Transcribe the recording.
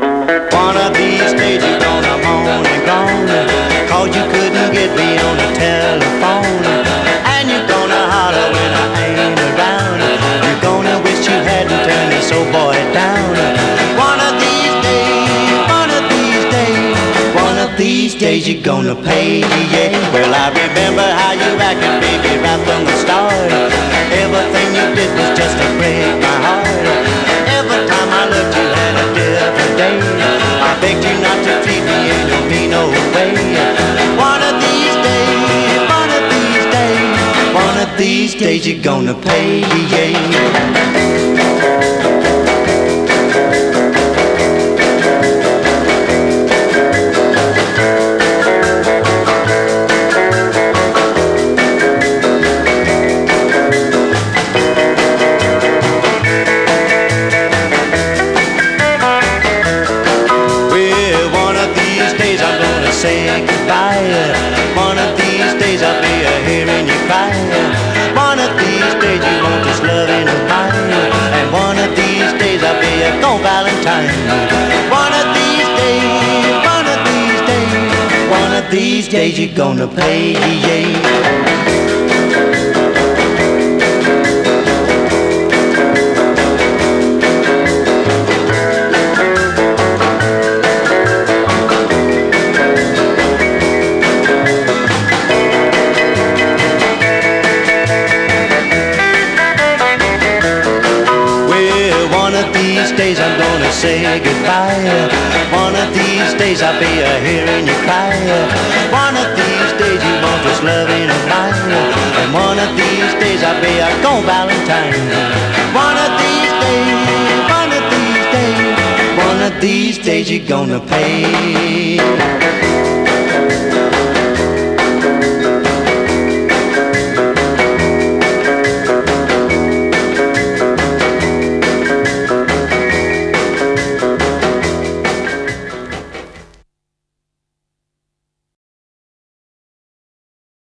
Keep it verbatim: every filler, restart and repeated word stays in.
One of these days you're gonna moan and groan, 'cause you couldn't get me on the telephone. And you're gonna holler when I ain't around. You're gonna wish you hadn't turned this old boy down. One of these days, one of these days, one of these days you're gonna pay, yeah. Well, I remember how you acted, baby, right from the start. Everything you did was just to break my heart. Every time I looked, you had a different day. I begged you not to treat me in no mean no way. One of these days, one of these days, one of these days you're gonna pay, yeah. Say goodbye. One of these days I'll be a hearing you cry. One of these days you want this loving of mine. And one of these days I'll be a gone Valentine. One of these days, one of these days, one of these days you're gonna pay, yeah. These days I'm gonna say goodbye. One of these days I'll be a hearing you cry. One of these days you want this loving of mine. And one of these days I'll be a gone Valentine. One of these days, one of these days, one of these days you're gonna pay.